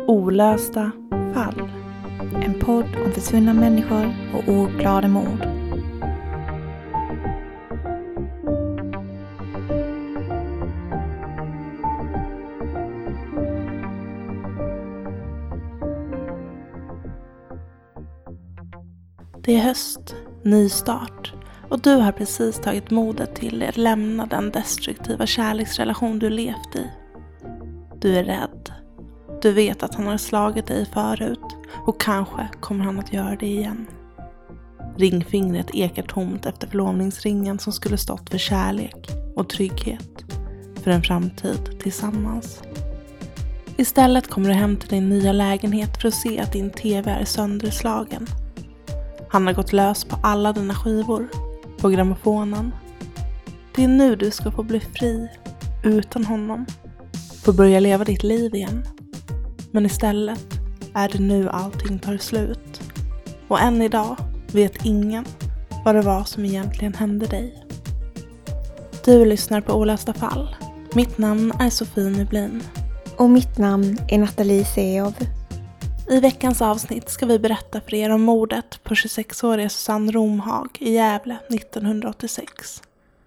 Olösta fall. En podd om försvunna människor och ouppklarade mord. Det är höst, ny start, och du har precis tagit modet till dig att lämna den destruktiva kärleksrelation du levt i. Du är rädd. Du vet att han har slagit dig förut och kanske kommer han att göra det igen. Ringfingret ekar tomt efter förlovningsringen som skulle stått för kärlek och trygghet, för en framtid tillsammans. Istället kommer du hem till din nya lägenhet för att se att din tv är sönderslagen. Han har gått lös på alla dina skivor, på grammofonen. Det är nu du ska få bli fri, utan honom. Få börja leva ditt liv igen. Men istället är det nu allting tar slut. Och än idag vet ingen vad det var som egentligen hände dig. Du lyssnar på Olösta fall. Mitt namn är Sofie Nublin. Och mitt namn är Nathalie Seov. I veckans avsnitt ska vi berätta för er om mordet på 26-åriga Susanne Romhag i Gävle 1986.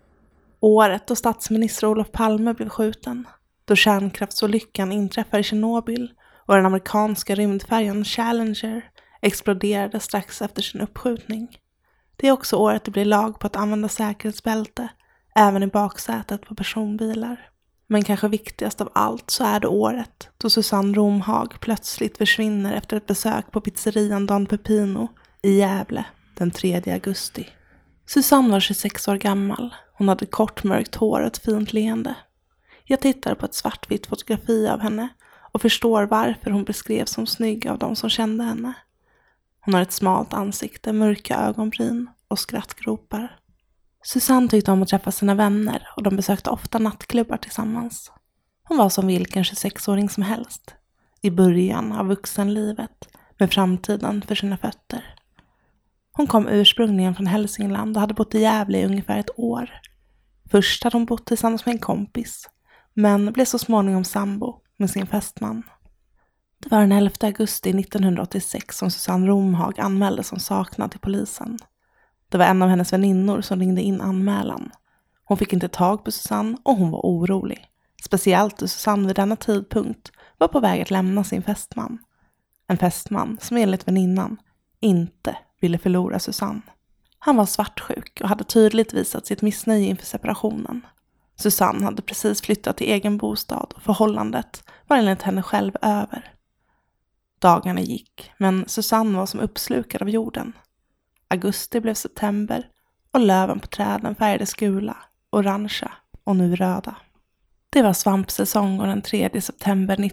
Året då statsminister Olof Palme blev skjuten. Då kärnkraftsolyckan inträffade i Tjernobyl och den amerikanska rymdfärjan Challenger exploderade strax efter sin uppskjutning. Det är också året det blir lag på att använda säkerhetsbälte även i baksätet på personbilar. Men kanske viktigast av allt så är det året då Susanne Romhag plötsligt försvinner efter ett besök på pizzerian Don Pepino i Gävle den 3 augusti. Susanne var 26 år gammal. Hon hade kort mörkt hår och ett fint leende. Jag tittar på ett svartvitt fotografi av henne och förstår varför hon beskrevs som snygg av de som kände henne. Hon har ett smalt ansikte, mörka ögonbryn och skrattgropar. Susanne tyckte om att träffa sina vänner och de besökte ofta nattklubbar tillsammans. Hon var som vilken 26-åring som helst, i början av vuxenlivet med framtiden för sina fötter. Hon kom ursprungligen från Hälsingland och hade bott i Gävle i ungefär ett år. Först hade hon bott tillsammans med en kompis, men blev så småningom sambo med sin fästman. Det var den 11 augusti 1986 som Susanne Romhag anmäldes som saknad till polisen. Det var en av hennes väninnor som ringde in anmälan. Hon fick inte tag på Susanne och hon var orolig. Speciellt då Susanne vid denna tidpunkt var på väg att lämna sin fästman. En fästman som enligt väninnan inte ville förlora Susanne. Han var svartsjuk och hade tydligt visat sitt missnöje inför separationen. Susanne hade precis flyttat till egen bostad och förhållandet var enligt henne själv över. Dagarna gick, men Susanne var som uppslukad av jorden. Augusti blev september och löven på träden färgades gula, orangea och nu röda. Det var svampsäsong och den 3 september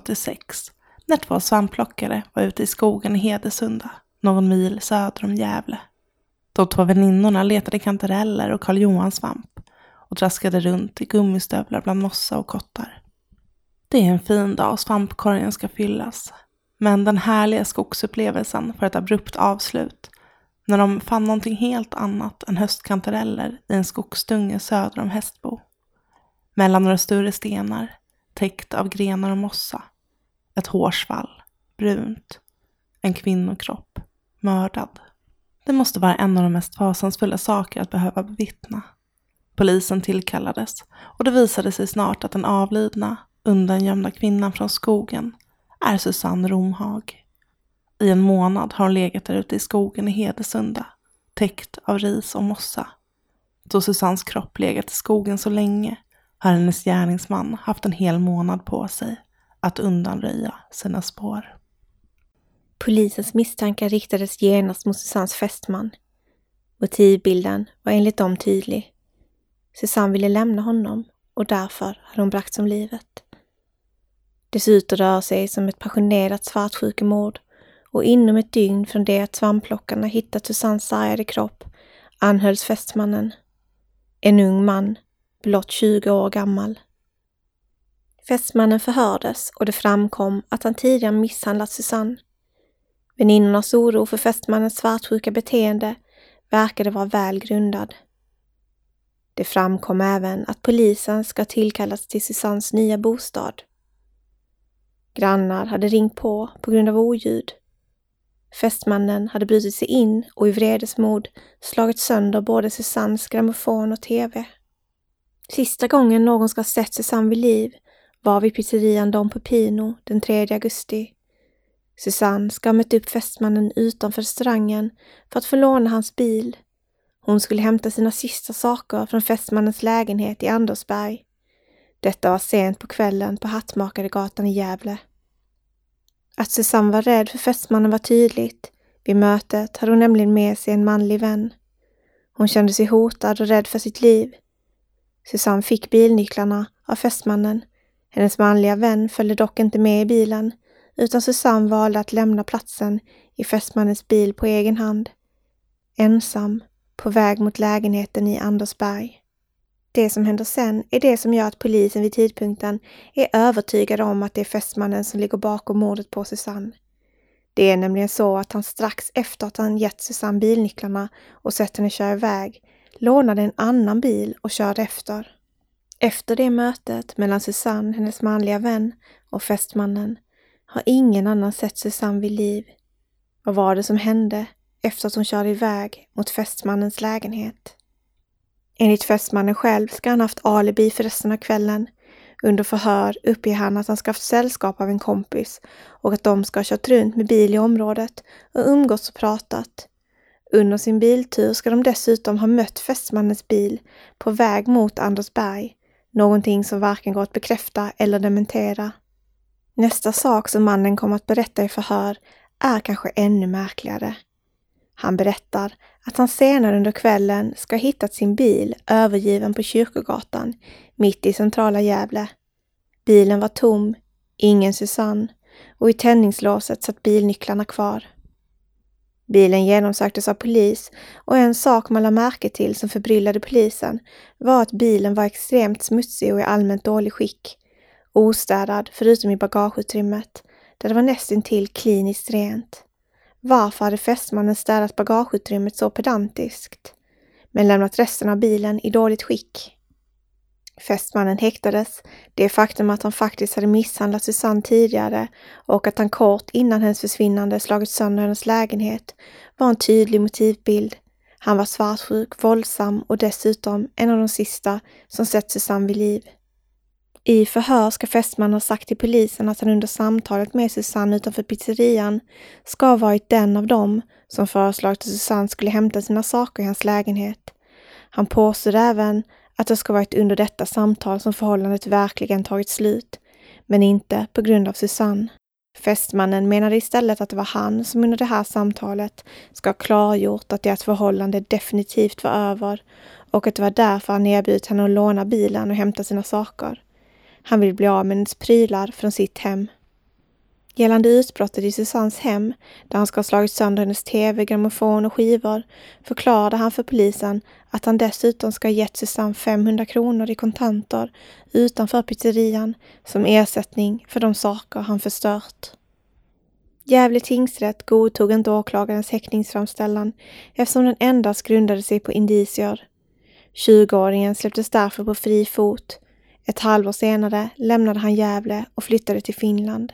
1986 när 2 svampplockare var ute i skogen i Hedesunda, någon mil söder om Gävle. De 2 väninnorna letade kantareller och Karl Johan-svamp och traskade runt i gummistövlar bland mossa och kottar. Det är en fin dag och svampkorgen ska fyllas, men den härliga skogsupplevelsen får ett abrupt avslut när de fann någonting helt annat än höstkantareller i en skogsdunge söder om Hästbo. Mellan några större stenar, täckt av grenar och mossa, ett hårsvall, brunt, en kvinnokropp, mördad. Det måste vara en av de mest fasansfulla saker att behöva bevittna. Polisen tillkallades och det visade sig snart att den avlidna, undangömda kvinnan från skogen är Susanne Romhag. I en månad har hon legat där ute i skogen i Hedesunda, täckt av ris och mossa. Då Susannes kropp legat i skogen så länge har hennes gärningsman haft en hel månad på sig att undanröja sina spår. Polisens misstankar riktades genast mot Susannes fästman. Motivbilden var enligt dem tydlig. Susanne ville lämna honom och därför hade hon bragt om livet. Det ser ut att röra sig som ett passionerat svartsjukemord och inom ett dygn från det att svampplockarna hittat Susannes sargade kropp anhölls fästmannen. En ung man, blott 20 år gammal. Fästmannen förhördes och det framkom att han tidigare misshandlat Susanne. Väninnornas oro för fästmannens svartsjuka beteende verkade vara väl grundad. Det framkom även att polisen ska tillkallas till Susannes nya bostad. Grannar hade ringt på grund av oljud. Fästmannen hade brutit sig in och i vredesmod slagit sönder både Susannes grammofon och tv. Sista gången någon ska ha sett Susanne vid liv var vid pizzerian Don Pepino den 3 augusti. Susanne ska ha mött upp fästmannen utanför restaurangen för att få låna hans bil. Hon skulle hämta sina sista saker från fästmannens lägenhet i Andersberg. Detta var sent på kvällen på Hattmakaregatan i Gävle. Att Susanne var rädd för fästmannen var tydligt. Vid mötet hade hon nämligen med sig en manlig vän. Hon kände sig hotad och rädd för sitt liv. Susanne fick bilnycklarna av fästmannen. Hennes manliga vän följde dock inte med i bilen, utan Susanne valde att lämna platsen i fästmannens bil på egen hand. Ensam, på väg mot lägenheten i Andersberg. Det som händer sen är det som gör att polisen vid tidpunkten är övertygad om att det är fästmannen som ligger bakom mordet på Susanne. Det är nämligen så att han strax efter att han gett Susanne bilnycklarna och sett henne köra iväg, lånade en annan bil och körde efter. Efter det mötet mellan Susanne, hennes manliga vän, och fästmannen har ingen annan sett Susanne vid liv. Vad var det som hände efter att hon körde iväg mot fästmannens lägenhet? Enligt fästmannen själv ska han haft alibi för resten av kvällen. Under förhör uppger han att han ska haft sällskap av en kompis och att de ska ha kört runt med bil i området och umgåtts och pratat. Under sin biltur ska de dessutom ha mött fästmannens bil på väg mot Andersberg, någonting som varken går att bekräfta eller dementera. Nästa sak som mannen kommer att berätta i förhör är kanske ännu märkligare. Han berättar att han senare under kvällen ska ha hittat sin bil övergiven på Kyrkogatan, mitt i centrala Gävle. Bilen var tom, ingen Susanne, och i tändningslåset satt bilnycklarna kvar. Bilen genomsöktes av polis och en sak man lade märke till som förbryllade polisen var att bilen var extremt smutsig och i allmänt dålig skick. Ostädad förutom i bagageutrymmet, där det var nästintill kliniskt rent. Varför hade fästmannen städat bagageutrymmet så pedantiskt, men lämnat resten av bilen i dåligt skick? Fästmannen häktades. Det faktum att han faktiskt hade misshandlat Susanne tidigare och att han kort innan hennes försvinnande slagit sönder hennes lägenhet var en tydlig motivbild. Han var svartsjuk, våldsam och dessutom en av de sista som sett Susanne vid liv. I förhör ska fästmannen ha sagt till polisen att han under samtalet med Susanne utanför pizzerian ska ha varit den av dem som föreslagit att Susanne skulle hämta sina saker i hans lägenhet. Han påstod även att det ska ha varit under detta samtal som förhållandet verkligen tagit slut, men inte på grund av Susanne. Fästmannen menade istället att det var han som under det här samtalet ska ha klargjort att deras förhållande definitivt var över och att det var därför han erbjudit henne att låna bilen och hämta sina saker. Han vill bli av med hennes prylar från sitt hem. Gällande utbrottet i Susannes hem, där han ska ha slagit sönder hennes tv, grammofon och skivor, förklarade han för polisen att han dessutom ska ha gett Susanne 500 kronor i kontanter utanför pizzerian som ersättning för de saker han förstört. Gävle tingsrätt godtog inte åklagarens häktningsframställan eftersom den endast grundade sig på indicier. 20-åringen släpptes därför på fri fot. Ett halvår senare lämnade han Gävle och flyttade till Finland.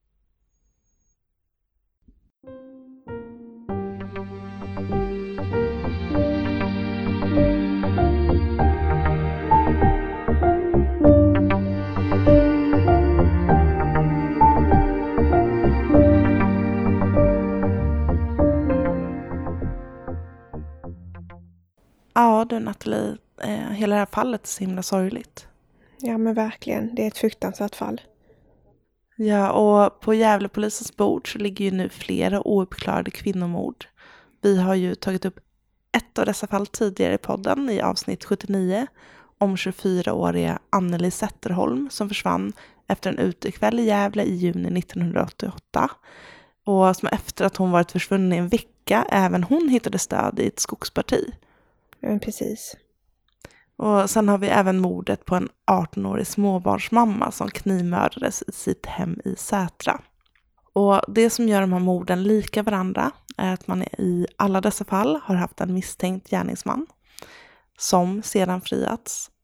Ja du Nathalie, hela det här fallet är så himla sorgligt. Ja men verkligen, det är ett fruktansvärt fall. Ja, och på Gävlepolisens bord så ligger ju nu flera ouppklarade kvinnomord. Vi har ju tagit upp ett av dessa fall tidigare i podden i avsnitt 79 om 24-åriga Anneli Zetterholm som försvann efter en utekväll i Gävle i juni 1988. Och som efter att hon varit försvunnen i en vecka även hon hittade stöd i ett skogsparti. Ja, precis. Och sen har vi även mordet på en 18-årig småbarnsmamma som knivmördades i sitt hem i Sätra. Och det som gör de här morden lika varandra är att man i alla dessa fall har haft en misstänkt gärningsman som sedan friats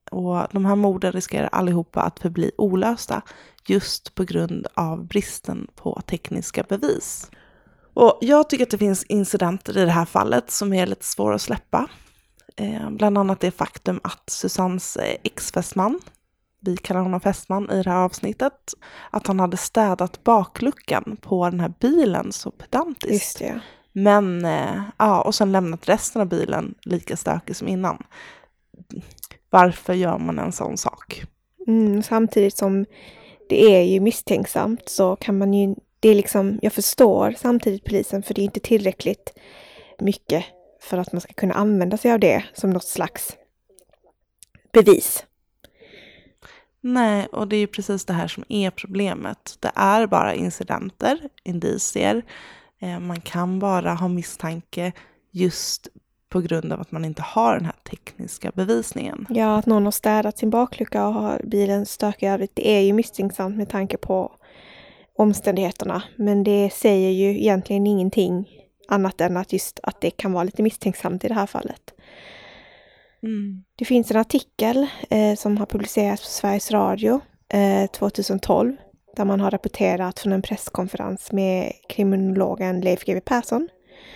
Och de här morden riskerar allihopa att förbli olösta just på grund av bristen på tekniska bevis. Och jag tycker att det finns incidenter i det här fallet som är lite svåra att släppa. Bland annat det faktum att Susannes ex-fästman, vi kallar honom fästman i det här avsnittet, att han hade städat bakluckan på den här bilen så pedantiskt. Just det. Men, och sen lämnat resten av bilen lika stökig som innan. Varför gör man en sån sak? Samtidigt som det är ju misstänksamt så kan man ju, det är liksom, jag förstår samtidigt polisen, för det är inte tillräckligt mycket för att man ska kunna använda sig av det som något slags bevis. Nej, och det är ju precis det här som är problemet. Det är bara incidenter, indicier. Man kan bara ha misstanke just på grund av att man inte har den här tekniska bevisningen. Ja, att någon har städat sin baklucka och har bilen stökig övrigt, det är ju misstänksamt med tanke på omständigheterna. Men det säger ju egentligen ingenting annat än att just att det kan vara lite misstänksamt i det här fallet. Det finns en artikel som har publicerats på Sveriges Radio 2012 där man har rapporterat från en presskonferens med kriminologen Leif GW Persson.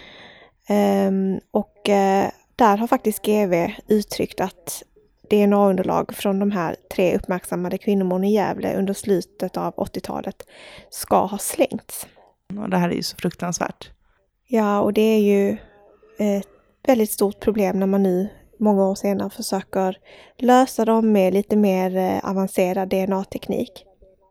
Där har faktiskt GW uttryckt att DNA-underlag från de här 3 uppmärksammade kvinnomorden i Gävle under slutet av 80-talet ska ha slängts. Och det här är ju så fruktansvärt. Ja, och det är ju ett väldigt stort problem när man nu många år senare försöker lösa dem med lite mer avancerad DNA-teknik.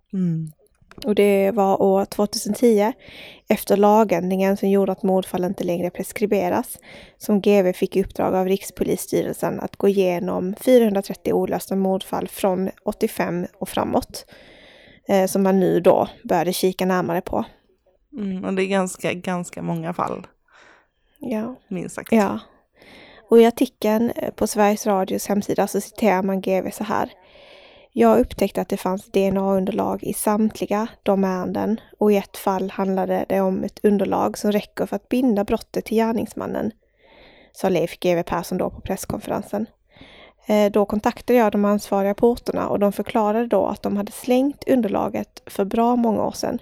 Och det var år 2010, efter lagändringen som gjorde att mordfall inte längre preskriberas, som GW fick i uppdrag av Rikspolisstyrelsen att gå igenom 430 olösta mordfall från 85 och framåt, som man nu då började kika närmare på. Och det är ganska många fall. Ja. Minst sagt. Ja. Och i artikeln på Sveriges Radios hemsida så citerar man GW så här: Jag upptäckte att det fanns DNA-underlag i samtliga de ärenden, och i ett fall handlade det om ett underlag som räcker för att binda brottet till gärningsmannen, sa Leif GW Persson då på presskonferensen. Då kontaktade jag de ansvariga på orterna och de förklarade då att de hade slängt underlaget för bra många år sedan.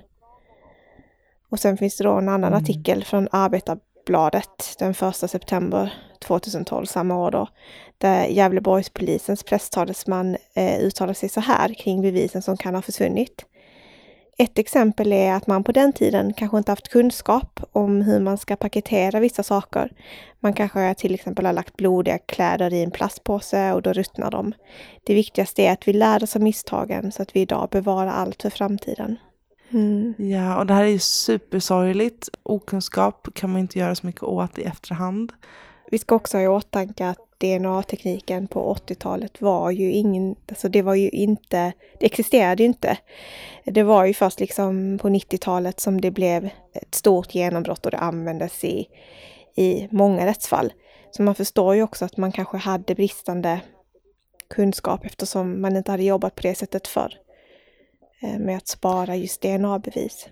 Och sen finns det då en annan artikel från Arbetarbladet den 1 september 2012, samma år då, där Gävleborgspolisens presstalesman uttalar sig så här kring bevisen som kan ha försvunnit. Ett exempel är att man på den tiden kanske inte haft kunskap om hur man ska paketera vissa saker. Man kanske till exempel har lagt blodiga kläder i en plastpåse och då ruttnar de. Det viktigaste är att vi lär oss av misstagen så att vi idag bevarar allt för framtiden. Ja, och det här är ju supersorgligt. Okunskap kan man inte göra så mycket åt i efterhand. Vi ska också ha i åtanke att DNA-tekniken på 80-talet var ju det existerade ju inte. Det var ju först liksom på 90-talet som det blev ett stort genombrott och det användes i många rättsfall. Så man förstår ju också att man kanske hade bristande kunskap eftersom man inte hade jobbat på det sättet förr med att spara just DNA-bevis.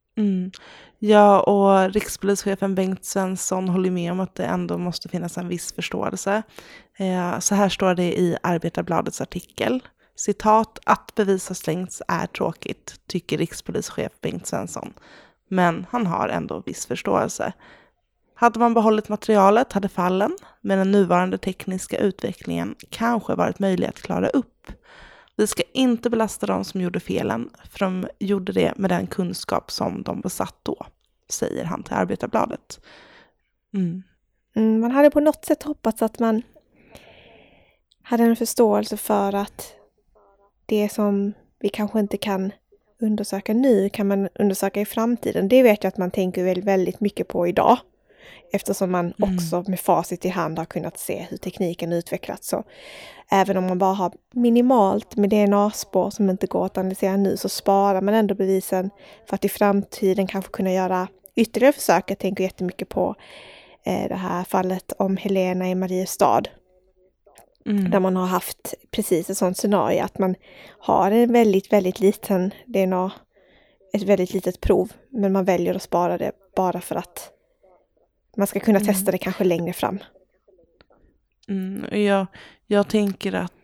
Ja, och rikspolischefen Bengt Svensson håller med om att det ändå måste finnas en viss förståelse. Så här står det i Arbetarbladets artikel. Citat: att bevis har slängts är tråkigt, tycker rikspolischef Bengt Svensson. Men han har ändå viss förståelse. Hade man behållit materialet hade fallen med den nuvarande tekniska utvecklingen kanske varit möjliga att klara upp. Vi ska inte belasta de som gjorde felen, för de gjorde det med den kunskap som de besatt då, säger han till Arbetarbladet. Man hade på något sätt hoppats att man hade en förståelse för att det som vi kanske inte kan undersöka nu kan man undersöka i framtiden. Det vet jag att man tänker väldigt, väldigt mycket på idag. Eftersom man också med facit i hand har kunnat se hur tekniken utvecklats. Så även om man bara har minimalt med DNA-spår som inte går att analysera nu, så sparar man ändå bevisen för att i framtiden kanske kunna göra ytterligare försök. Jag tänker jättemycket på det här fallet om Helena i Mariestad. Där man har haft precis ett sånt scenario att man har en väldigt, väldigt liten DNA, ett väldigt litet prov, men man väljer att spara det bara för att man ska kunna testa det kanske längre fram. Jag tänker att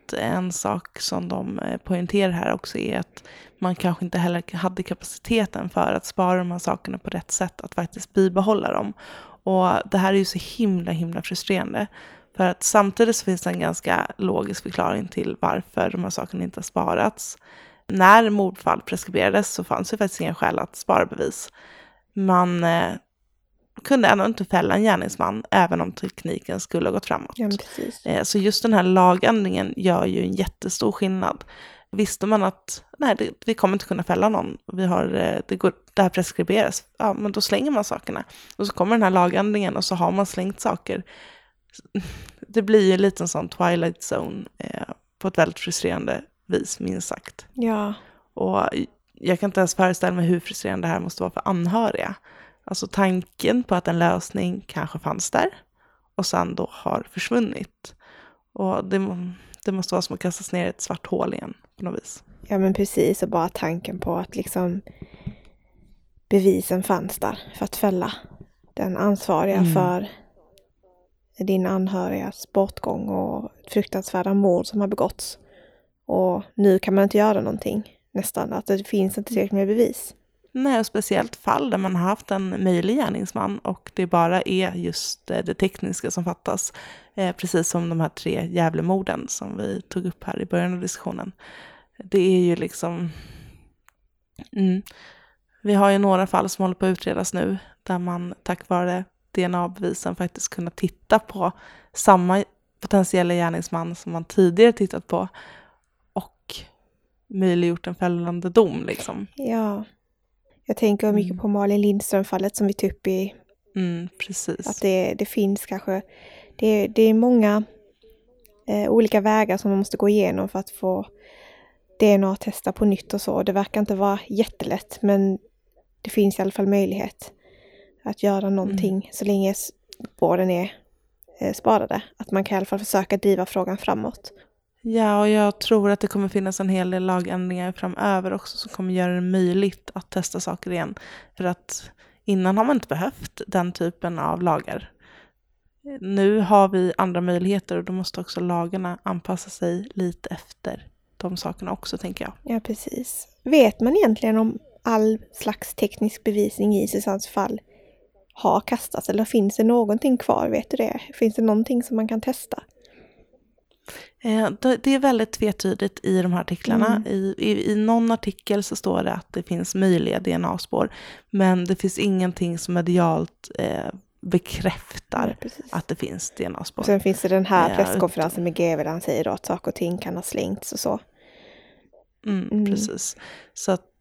att en sak som de poängterar här också är att man kanske inte heller hade kapaciteten för att spara de här sakerna på rätt sätt, att faktiskt bibehålla dem. Och det här är ju så himla frustrerande. För att samtidigt så finns det en ganska logisk förklaring till varför de här sakerna inte har sparats. När mordfall preskriberades så fanns det faktiskt ingen skäl att spara bevis. Man kunde ändå inte fälla en gärningsman även om tekniken skulle ha gått framåt. Ja, precis. Så just den här lagändringen gör ju en jättestor skillnad. Visste man att vi kommer inte kunna fälla någon, det här preskriberas, ja, men då slänger man sakerna. Och så kommer den här lagändringen och så har man slängt saker. Det blir ju lite en sån Twilight Zone på ett väldigt frustrerande vis, minst sagt. Ja. Och jag kan inte ens föreställa mig hur frustrerande det här måste vara för anhöriga. Alltså tanken på att en lösning kanske fanns där och sen då har försvunnit. Och det måste vara som att kastas ner i ett svart hål igen på något vis. Ja, men precis. Och bara tanken på att liksom bevisen fanns där för att fälla den ansvariga för din anhörigas bortgång och fruktansvärda mord som har begåtts. Och nu kan man inte göra någonting nästan. Att det finns inte tillräckligt med bevis. Nej, och speciellt fall där man har haft en möjlig gärningsman och det bara är just det tekniska som fattas. Precis som de här 3 Gävlemorden som vi tog upp här i början av diskussionen. Det är ju liksom... Vi har ju några fall som håller på att utredas nu där man tack vare DNA-bevisen faktiskt kunna titta på samma potentiella gärningsman som man tidigare tittat på och möjliggjort en fällande dom liksom. Ja, jag tänker mycket på Malin Lindström-fallet som vi tog upp i. Precis. Att det finns kanske, det är många olika vägar som man måste gå igenom för att få DNA-testa på nytt och så. Det verkar inte vara jättelätt, men det finns i alla fall möjlighet att göra någonting så länge spåren är sparade. Att man kan i alla fall försöka driva frågan framåt. Ja, och jag tror att det kommer finnas en hel del lagändringar framöver också som kommer göra det möjligt att testa saker igen. För att innan har man inte behövt den typen av lagar. Nu har vi andra möjligheter och då måste också lagarna anpassa sig lite efter de sakerna också, tänker jag. Ja, precis. Vet man egentligen om all slags teknisk bevisning i Susannes fall har kastats? Eller finns det någonting kvar? Vet du det? Finns det någonting som man kan testa? Det är väldigt tvetydigt i de här artiklarna. I någon artikel så står det att det finns möjliga DNA-spår. Men det finns ingenting som medialt bekräftar att det finns DNA-spår. Och sen finns det den här presskonferensen med GV där han säger då att saker och ting kan ha slängts och så. Precis. Så att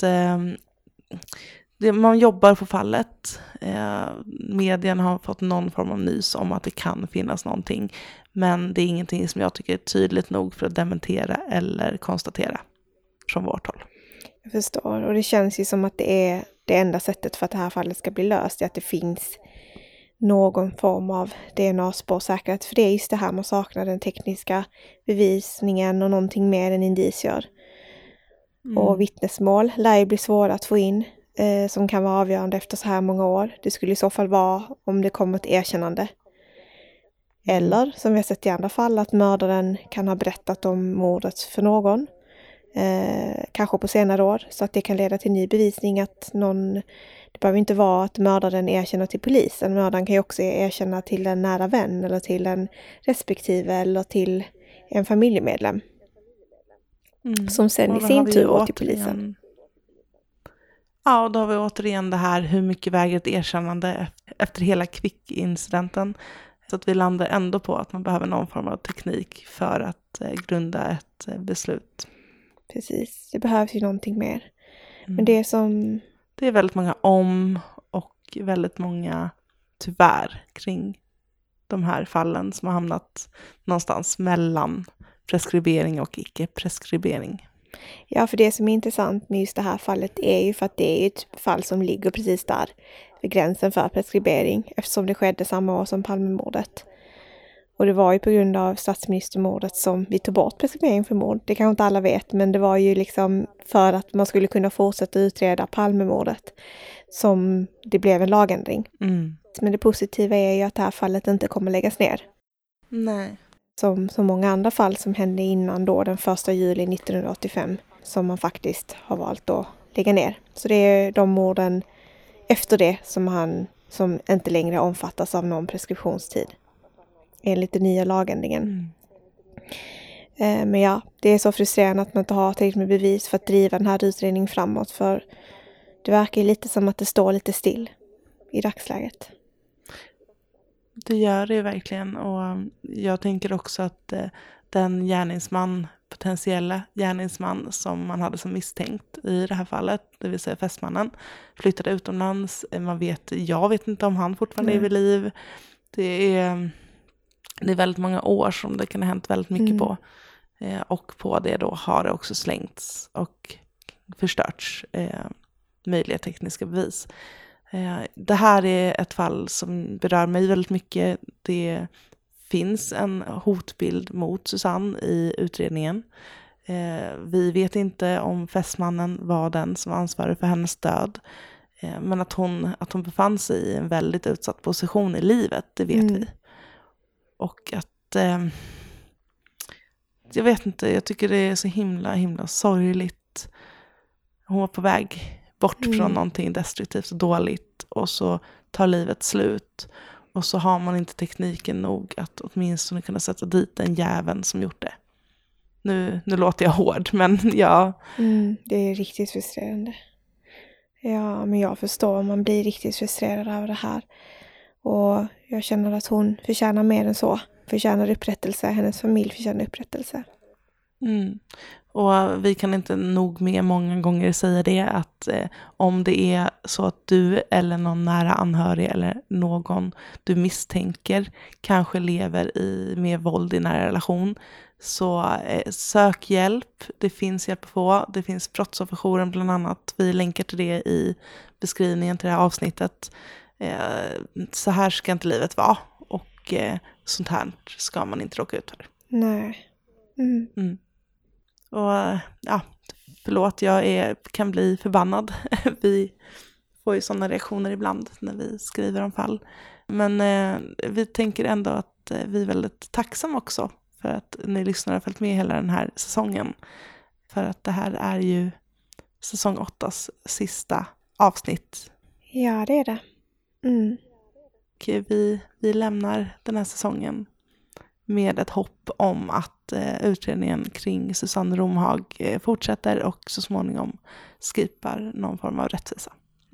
man jobbar på fallet. Medien har fått någon form av nys om att det kan finnas någonting. Men det är ingenting som jag tycker är tydligt nog för att dementera eller konstatera från vårt håll. Jag förstår. Och det känns ju som att det är det enda sättet för att det här fallet ska bli löst. Att det finns någon form av DNA-spårsäkerhet. För det är just det här man saknar, den tekniska bevisningen och någonting mer än indicier. Och vittnesmål lär ju bli svåra att få in. Som kan vara avgörande efter så här många år. Det skulle i så fall vara om det kommer ett erkännande. Eller, som vi har sett i andra fall, att mördaren kan ha berättat om mordet för någon. Kanske på senare år. Så att det kan leda till ny bevisning att det behöver inte vara att mördaren erkänner till polisen. Mördaren kan ju också erkänna till en nära vän eller till en respektive eller till en familjemedlem. Som sen i sin tur går till polisen. Ja, och då har vi återigen det här, hur mycket väger ett erkännande efter hela Kvick-incidenten. Så att vi landar ändå på att man behöver någon form av teknik för att grunda ett beslut. Precis, det behövs ju någonting mer. Men det är väldigt många och väldigt många tyvärr kring de här fallen som har hamnat någonstans mellan preskribering och icke-preskribering. Ja, för det som är intressant med just det här fallet är ju för att det är ett fall som ligger precis där vid gränsen för preskribering eftersom det skedde samma år som Palmemordet. Och det var ju på grund av statsministermordet som vi tog bort preskribering för mord. Det kanske inte alla vet, men det var ju liksom för att man skulle kunna fortsätta utreda Palmemordet som det blev en lagändring. Men det positiva är ju att det här fallet inte kommer läggas ner. Nej. Som så många andra fall som hände innan då den 1 juli 1985 som man faktiskt har valt att lägga ner. Så det är de morden efter det som inte längre omfattas av någon preskriptionstid enligt den nya lagändringen. Men ja, det är så frustrerande att man inte har tillräckligt med bevis för att driva den här utredningen framåt, för det verkar ju lite som att det står lite still i dagsläget. Det gör det verkligen, och jag tänker också att den potentiella gärningsman som man hade som misstänkt i det här fallet, det vill säga fästmannen, flyttade utomlands. Jag vet inte om han fortfarande är vid liv. Det är väldigt många år som det kan ha hänt väldigt mycket på. Och på det då har det också slängts och förstörts möjliga tekniska bevis. Det här är ett fall som berör mig väldigt mycket. Det finns en hotbild mot Susanne i utredningen. Vi vet inte om fästmannen var den som var ansvarig för hennes död. Men att hon befann sig i en väldigt utsatt position i livet, det vet vi. Och att jag vet inte, jag tycker det är så himla sorgligt. Hon var på väg bort från någonting destruktivt och dåligt, och så tar livet slut, och så har man inte tekniken nog att åtminstone kunna sätta dit den jäveln som gjort det. Nu låter jag hård, men ja. Det är riktigt frustrerande. Ja, men jag förstår, man blir riktigt frustrerad över det här. Och jag känner att hon förtjänar mer än så. Förtjänar upprättelse, hennes familj förtjänar upprättelse. Och vi kan inte nog med många gånger säga det, att om det är så att du eller någon nära anhörig eller någon du misstänker kanske lever med våld i nära relation, så sök hjälp. Det finns hjälp att få. Det finns brottsofferjouren bland annat. Vi länkar till det i beskrivningen till det här avsnittet. Så här ska inte livet vara, och sånt här ska man inte råka ut för. Nej. Och ja, förlåt, jag kan bli förbannad. Vi får ju sådana reaktioner ibland när vi skriver om fall. Men vi tänker ändå att vi är väldigt tacksamma också för att ni lyssnar och har följt med hela den här säsongen. För att det här är ju säsong 8:s sista avsnitt. Ja, det är det. Och vi lämnar den här säsongen med ett hopp om att utredningen kring Susanne Romhag fortsätter och så småningom skipar någon form av rättvisa.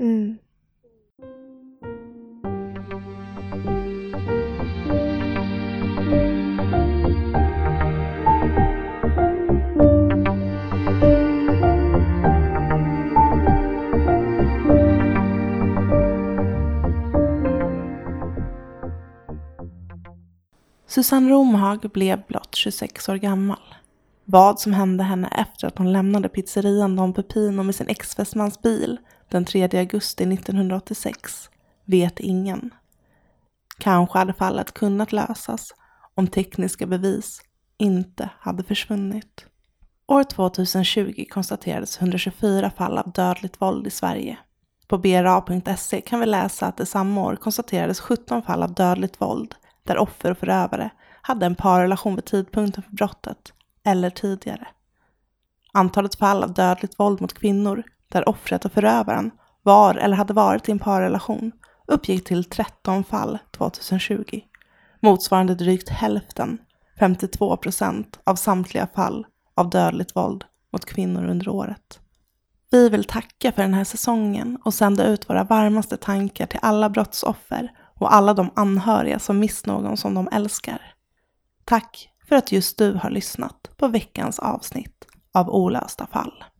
Susanne Romhag blev blott 26 år gammal. Vad som hände henne efter att hon lämnade pizzerian Don Pepino med sin ex-fästmans bil den 3 augusti 1986 vet ingen. Kanske hade fallet kunnat lösas om tekniska bevis inte hade försvunnit. År 2020 konstaterades 124 fall av dödligt våld i Sverige. På bra.se kan vi läsa att det samma år konstaterades 17 fall av dödligt våld där offer och förövare hade en parrelation vid tidpunkten för brottet eller tidigare. Antalet fall av dödligt våld mot kvinnor där offret och förövaren var eller hade varit i en parrelation uppgick till 13 fall 2020. Motsvarande drygt hälften, 52% av samtliga fall av dödligt våld mot kvinnor under året. Vi vill tacka för den här säsongen och sända ut våra varmaste tankar till alla brottsoffer och alla de anhöriga som mist någon som de älskar. Tack för att just du har lyssnat på veckans avsnitt av Olösta fall.